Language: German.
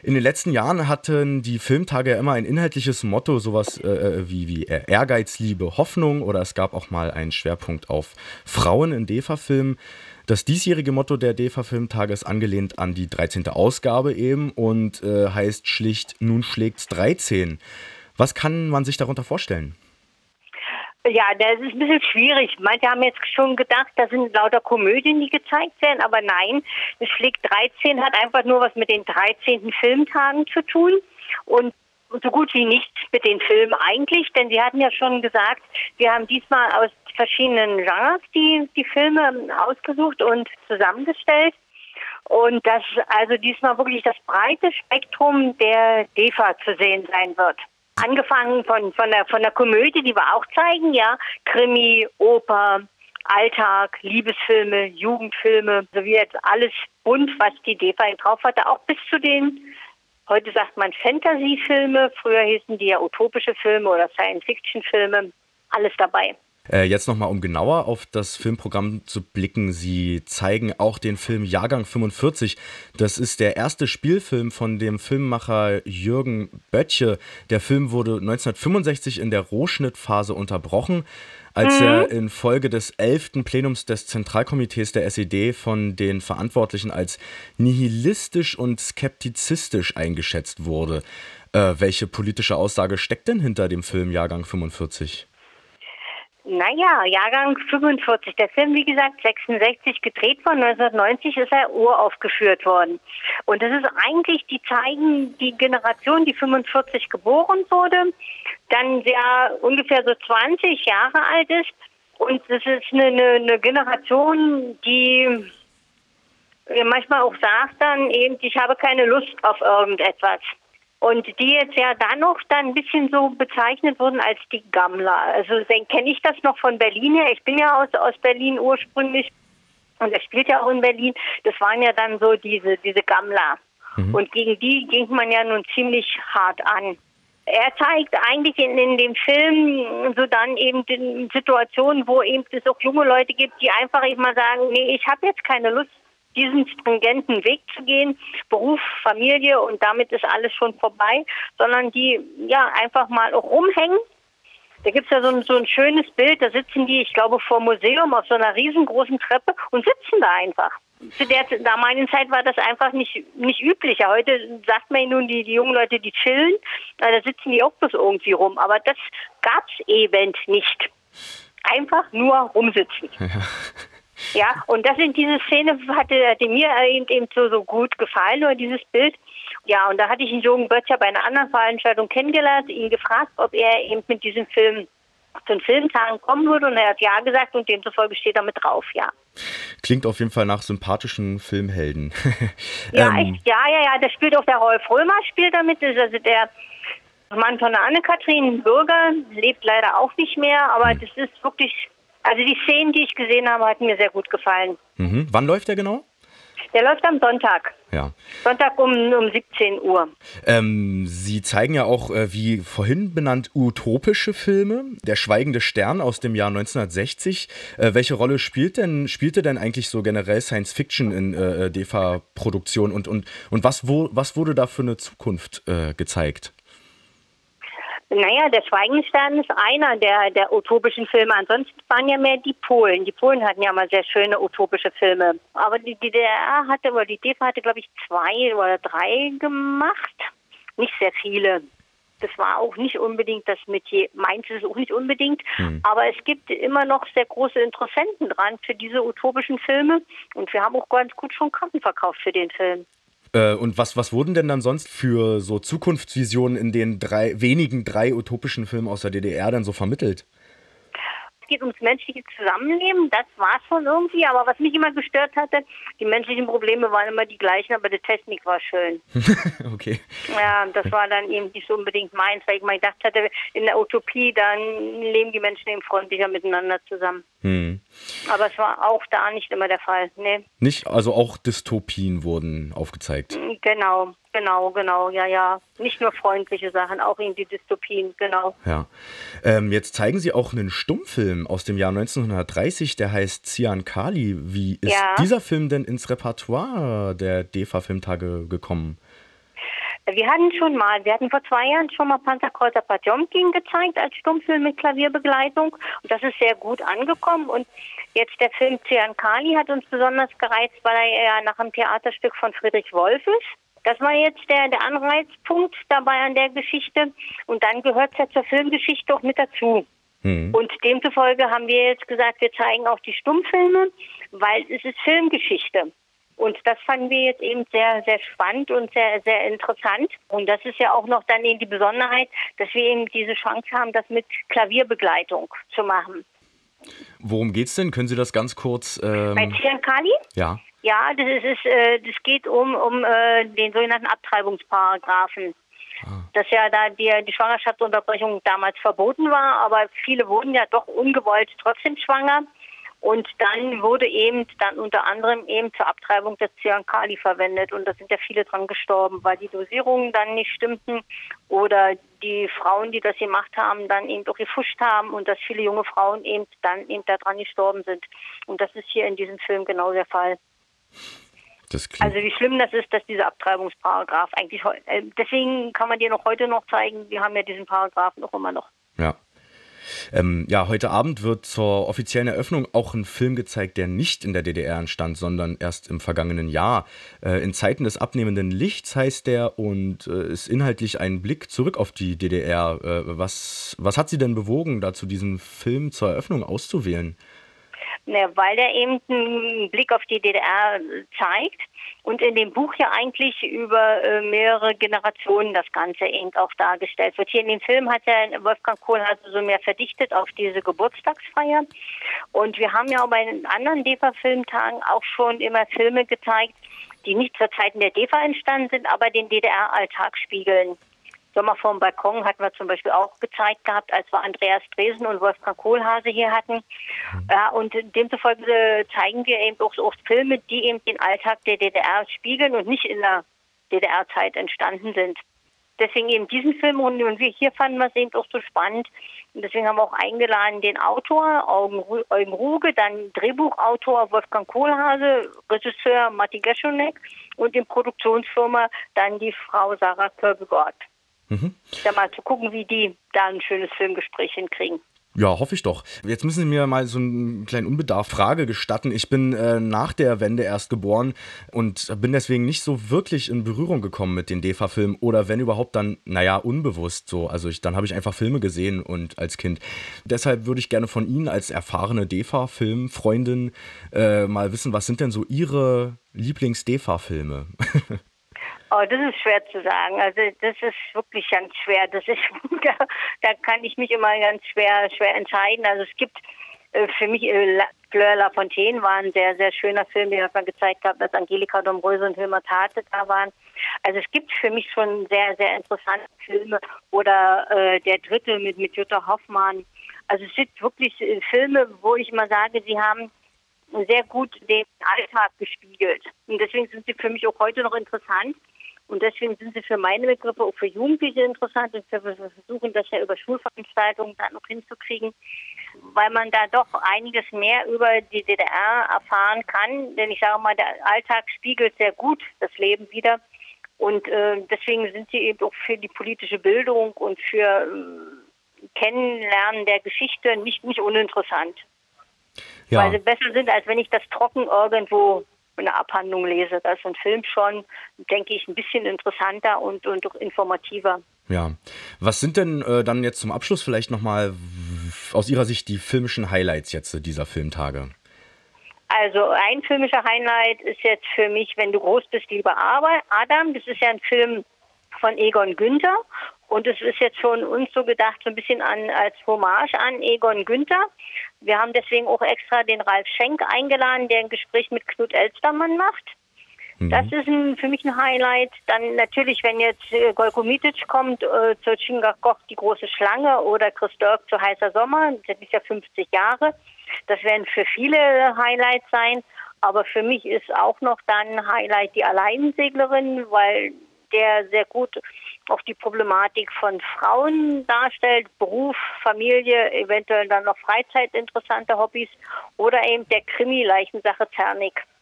In den letzten Jahren hatten die Filmtage ja immer ein inhaltliches Motto, sowas wie Ehrgeiz, Liebe, Hoffnung, oder es gab auch mal einen Schwerpunkt auf Frauen in DEFA-Filmen. Das diesjährige Motto der DEFA-Filmtage ist angelehnt an die 13. Ausgabe eben und heißt schlicht Nun schlägt's 13. Was kann man sich darunter vorstellen? Ja, das ist ein bisschen schwierig. Manche haben jetzt schon gedacht, das sind lauter Komödien, die gezeigt werden, aber nein, es schlägt 13 hat einfach nur was mit den 13. Filmtagen zu tun und so gut wie nichts mit den Filmen eigentlich, denn sie hatten ja schon gesagt, wir haben diesmal aus verschiedenen Genres die Filme ausgesucht und zusammengestellt. Und dass also diesmal wirklich das breite Spektrum der DEFA zu sehen sein wird. Angefangen von der Komödie, die wir auch zeigen, ja, Krimi, Oper, Alltag, Liebesfilme, Jugendfilme, sowie jetzt alles bunt, was die DEFA drauf hatte, auch bis zu den, heute sagt man Fantasy-Filme, früher hießen die ja utopische Filme oder Science-Fiction-Filme, alles dabei. Jetzt nochmal, um genauer auf das Filmprogramm zu blicken. Sie zeigen auch den Film Jahrgang 45. Das ist der erste Spielfilm von dem Filmemacher Jürgen Böttcher. Der Film wurde 1965 in der Rohschnittphase unterbrochen, als er infolge des 11. Plenums des Zentralkomitees der SED von den Verantwortlichen als nihilistisch und skeptizistisch eingeschätzt wurde. Welche politische Aussage steckt denn hinter dem Film Jahrgang 45? Naja, Jahrgang 45. Der Film, wie gesagt, 66 gedreht worden. 1990 ist er uraufgeführt worden. Und das ist eigentlich, die zeigen die Generation, die 45 geboren wurde, dann ja ungefähr so 20 Jahre alt ist. Und das ist eine Generation, die manchmal auch sagt dann eben, ich habe keine Lust auf irgendetwas. Und die jetzt ja dann noch ein bisschen so bezeichnet wurden als die Gammler. Also kenne ich das noch von Berlin her. Ich bin ja aus Berlin ursprünglich und er spielt ja auch in Berlin. Das waren ja dann so diese Gammler. Und gegen die ging man ja nun ziemlich hart an. Er zeigt eigentlich in dem Film so dann eben die Situationen, wo eben es auch junge Leute gibt, die einfach eben mal sagen, nee, ich habe jetzt keine Lust, diesen stringenten Weg zu gehen, Beruf, Familie und damit ist alles schon vorbei, sondern die ja einfach mal auch rumhängen. Da gibt es ja so ein schönes Bild, da sitzen die, ich glaube, vor Museum auf so einer riesengroßen Treppe und sitzen da einfach. Zu der damaligen Zeit war das einfach nicht üblicher. Heute sagt man nun, die jungen Leute, die chillen, da sitzen die auch bloß irgendwie rum. Aber das gab es eben nicht. Einfach nur rumsitzen. Ja, und das in diese Szene hatte mir eben so gut gefallen, oder dieses Bild. Ja, und da hatte ich den Jürgen Böttcher bei einer anderen Veranstaltung kennengelernt, ihn gefragt, ob er eben mit diesem Film zu den Filmtagen kommen würde, und er hat ja gesagt und demzufolge steht er mit drauf, ja. Klingt auf jeden Fall nach sympathischen Filmhelden. Ja, echt, ja, das spielt auch der Rolf Römer, spielt damit, das ist also der Mann von der Anne-Kathrin Bürger, lebt leider auch nicht mehr, aber das ist wirklich, also die Szenen, die ich gesehen habe, hatten mir sehr gut gefallen. Wann läuft der genau? Der läuft am Sonntag. Ja. Sonntag um 17 Uhr. Sie zeigen ja auch, wie vorhin benannt, utopische Filme. Der Schweigende Stern aus dem Jahr 1960. Welche Rolle spielte denn eigentlich so generell Science Fiction in DEFA-Produktion und was wurde da für eine Zukunft gezeigt? Naja, der Schweigende Stern ist einer der utopischen Filme. Ansonsten waren ja mehr die Polen. Die Polen hatten ja mal sehr schöne utopische Filme. Aber die DDR oder die DEFA hatte, glaube ich, 2 oder 3 gemacht. Nicht sehr viele. Das war auch nicht unbedingt das Metier. Meins ist es auch nicht unbedingt. Aber es gibt immer noch sehr große Interessenten dran für diese utopischen Filme. Und wir haben auch ganz gut schon Karten verkauft für den Film. Und was wurden denn dann sonst für so Zukunftsvisionen in den wenigen drei utopischen Filmen aus der DDR dann so vermittelt? Es geht ums menschliche Zusammenleben, das war schon irgendwie, aber was mich immer gestört hatte, die menschlichen Probleme waren immer die gleichen, aber die Technik war schön. Okay. Ja, das war dann eben nicht so unbedingt meins, weil ich mal gedacht hatte, in der Utopie, dann leben die Menschen eben freundlicher miteinander zusammen. Aber es war auch da nicht immer der Fall, ne. Nicht, also auch Dystopien wurden aufgezeigt? Genau, ja. Nicht nur freundliche Sachen, auch in die Dystopien, genau. Ja. Jetzt zeigen Sie auch einen Stummfilm aus dem Jahr 1930, der heißt Cian Kali. Wie ist dieser Film denn ins Repertoire der DEFA-Filmtage gekommen? Wir hatten vor 2 Jahren schon mal Panzerkreuzer Potjomkin gezeigt als Stummfilm mit Klavierbegleitung. Und das ist sehr gut angekommen. Und jetzt der Film Zyankali hat uns besonders gereizt, weil er ja nach einem Theaterstück von Friedrich Wolf ist. Das war jetzt der Anreizpunkt dabei an der Geschichte. Und dann gehört es ja zur Filmgeschichte auch mit dazu. Und demzufolge haben wir jetzt gesagt, wir zeigen auch die Stummfilme, weil es ist Filmgeschichte. Und das fanden wir jetzt eben sehr, sehr spannend und sehr, sehr interessant. Und das ist ja auch noch dann eben die Besonderheit, dass wir eben diese Chance haben, das mit Klavierbegleitung zu machen. Worum geht's denn? Können Sie das ganz kurz... Bei Zyankali? Ja. Ja, das geht um den sogenannten Abtreibungsparagraphen. Dass ja da die Schwangerschaftsunterbrechung damals verboten war, aber viele wurden ja doch ungewollt trotzdem schwanger. Und dann wurde eben dann unter anderem eben zur Abtreibung das Zyankali verwendet. Und da sind ja viele dran gestorben, weil die Dosierungen dann nicht stimmten oder die Frauen, die das gemacht haben, dann eben auch gefuscht haben und dass viele junge Frauen eben dann eben daran gestorben sind. Und das ist hier in diesem Film genau der Fall. Also wie schlimm das ist, dass dieser Abtreibungsparagraph eigentlich, deswegen kann man dir noch heute noch zeigen, wir haben ja diesen Paragraphen auch immer noch. Ja. Heute Abend wird zur offiziellen Eröffnung auch ein Film gezeigt, der nicht in der DDR entstand, sondern erst im vergangenen Jahr. In Zeiten des abnehmenden Lichts heißt der und ist inhaltlich ein Blick zurück auf die DDR. Was hat Sie denn bewogen, dazu diesen Film zur Eröffnung auszuwählen? Weil der eben einen Blick auf die DDR zeigt und in dem Buch ja eigentlich über mehrere Generationen das Ganze eben auch dargestellt wird. Hier in dem Film hat ja Wolfgang Kohlhaas so mehr verdichtet auf diese Geburtstagsfeier. Und wir haben ja auch bei den anderen DEFA-Filmtagen auch schon immer Filme gezeigt, die nicht zur Zeiten der DEFA entstanden sind, aber den DDR-Alltag spiegeln. Sommer vorm Balkon hatten wir zum Beispiel auch gezeigt gehabt, als wir Andreas Dresen und Wolfgang Kohlhase hier hatten. Ja, und demzufolge zeigen wir eben auch oft Filme, die eben den Alltag der DDR spiegeln und nicht in der DDR-Zeit entstanden sind. Deswegen eben diesen Film und wir hier fanden wir es eben auch so spannend. Und deswegen haben wir auch eingeladen den Autor, Eugen Ruge, dann Drehbuchautor Wolfgang Kohlhase, Regisseur Matti Geschonek und in Produktionsfirma dann die Frau Sarah Körbegott. Ja, mal zu gucken, wie die da ein schönes Filmgespräch hinkriegen. Ja, hoffe ich doch. Jetzt müssen Sie mir mal so einen kleinen Unbedarf Frage gestatten. Ich bin nach der Wende erst geboren und bin deswegen nicht so wirklich in Berührung gekommen mit den DEFA-Filmen oder wenn überhaupt dann, unbewusst so. Also dann habe ich einfach Filme gesehen und als Kind. Deshalb würde ich gerne von Ihnen als erfahrene DEFA-Film-Freundin mal wissen, was sind denn so Ihre Lieblings-DEFA-Filme? Oh, das ist schwer zu sagen. Also das ist wirklich ganz schwer. Da kann ich mich immer ganz schwer entscheiden. Also es gibt für mich Fleur La Fontaine war ein sehr, sehr schöner Film, den hat man gezeigt gehabt, als Angelika Domröse und Hilmar Tate da waren. Also es gibt für mich schon sehr, sehr interessante Filme. Oder der dritte mit Jutta Hoffmann. Also es sind wirklich Filme, wo ich mal sage, sie haben sehr gut den Alltag gespiegelt. Und deswegen sind sie für mich auch heute noch interessant. Und deswegen sind sie für meine Begriffe auch für Jugendliche interessant. Und wir versuchen das ja über Schulveranstaltungen dann noch hinzukriegen, weil man da doch einiges mehr über die DDR erfahren kann. Denn ich sage mal, der Alltag spiegelt sehr gut das Leben wider. Und deswegen sind sie eben auch für die politische Bildung und für Kennenlernen der Geschichte nicht uninteressant. Ja. Weil sie besser sind, als wenn ich das trocken irgendwo in einer Abhandlung lese. Da ist ein Film schon, denke ich, ein bisschen interessanter und auch informativer. Ja. Was sind denn dann jetzt zum Abschluss vielleicht nochmal aus Ihrer Sicht die filmischen Highlights jetzt dieser Filmtage? Also ein filmischer Highlight ist jetzt für mich, Wenn du groß bist, lieber Adam. Das ist ja ein Film von Egon Günther. Und es ist jetzt schon uns so gedacht, so ein bisschen als Hommage an Egon Günther. Wir haben deswegen auch extra den Ralf Schenk eingeladen, der ein Gespräch mit Knut Elstermann macht. Das ist für mich ein Highlight. Dann natürlich, wenn jetzt Gojko Mitic kommt zu Chingachgoch, die große Schlange, oder Chris Dirk zu Heißer Sommer, das ist ja 50 Jahre. Das werden für viele Highlights sein. Aber für mich ist auch noch dann ein Highlight die Alleinenseglerin, weil der sehr gut auch die Problematik von Frauen darstellt, Beruf, Familie, eventuell dann noch Freizeit, interessante Hobbys oder eben der Krimi Leichensache Zernik.